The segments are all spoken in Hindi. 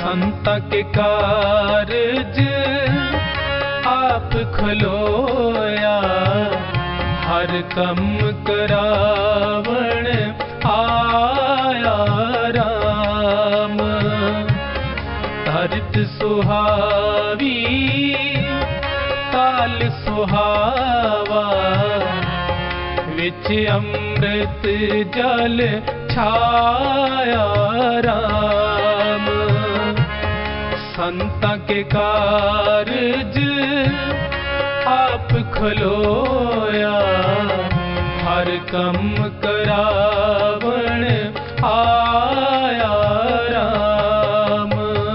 संत के कारज आप खलोया, हर कम करावण आया राम। धरत सुहावी काल सुहावा, विच अमृत जल छाया राम। संत के कारज आप खलोया, हर कम करावण आया राम।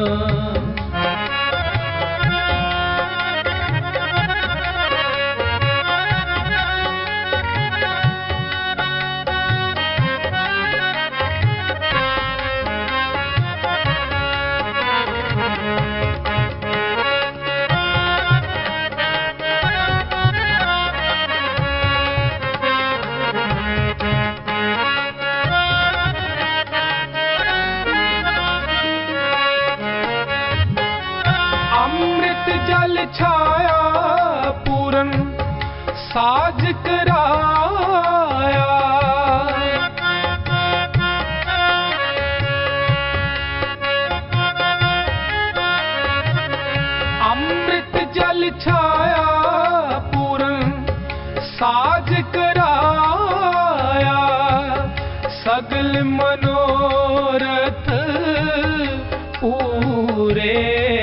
जल छाया पूरन साज कराया, अमृत जल छाया पूरन साज कराया। सगल मनोरथ पूरे,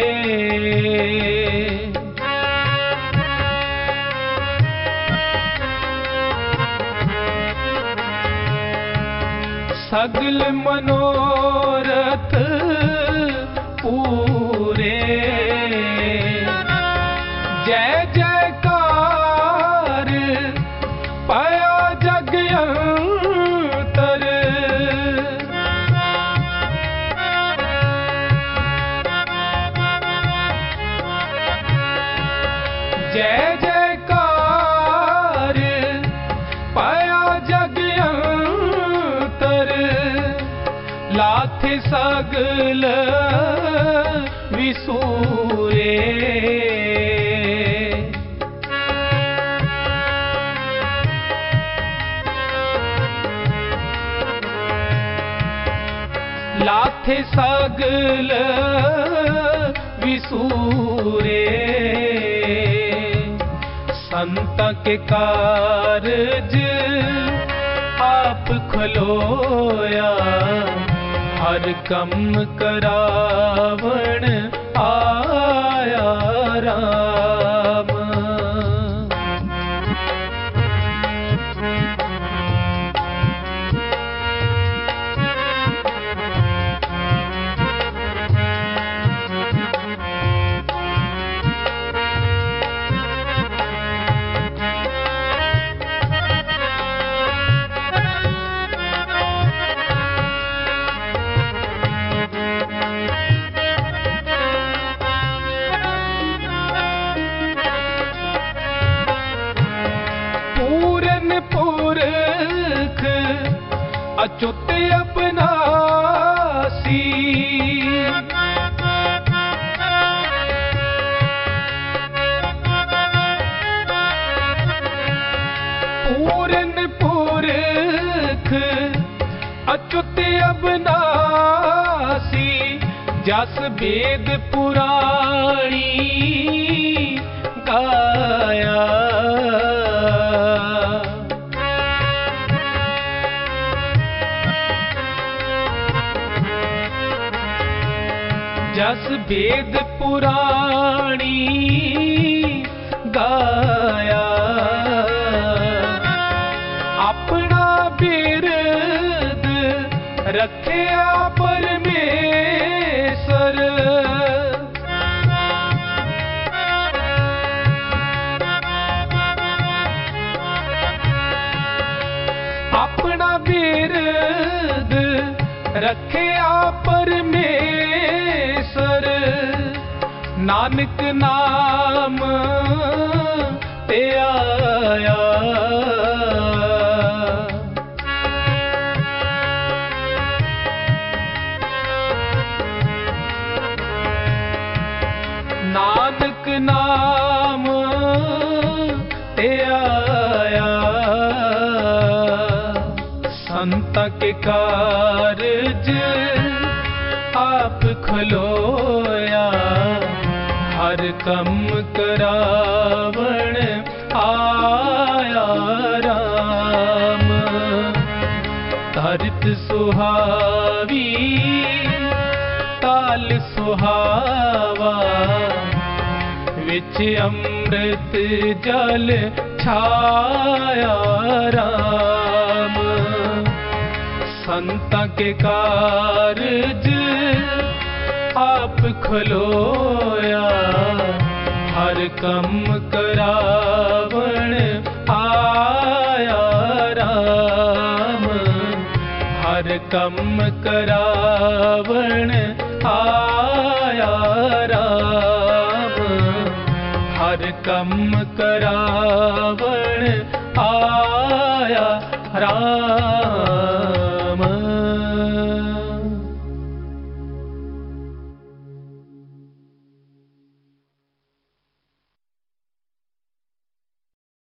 सगल मनोरथ पूरे। जय जयकार पाया जग अंतर, जय जयकार पाया जग अंतर। लाथे सगल विसूरे, लाथे सगल विसूरे। संत के कारज आप खलोया, हर कम करावण आया राम। पुरख अच्युत अपनासी, पूरन पुरख अच्युत अबनासी। जस वेद पुराणी गाया, जस वेद पुराणी गाया। अपना बिरद रखिया परमेश्वर, अपना बिरद रखिया परमेश्वर। नानक नाम ते आया, नाम ते आया, संता के कारज आप खलोया, हर कम करावण आया राम। धरत सुहावी ताल सुहावा, विच अमृत जल छाया राम। संता के कारज आप खलोया, हर कम करावण आया राम। हर कम करावण आया राम। हर कम करावण आया राम।